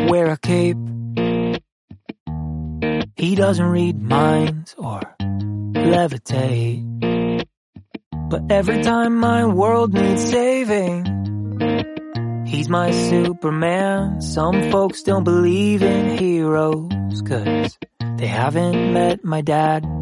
wear a cape. He doesn't read minds or levitate. But every time my world needs saving, he's my Superman. Some folks don't believe in heroes 'cause they haven't met my dad.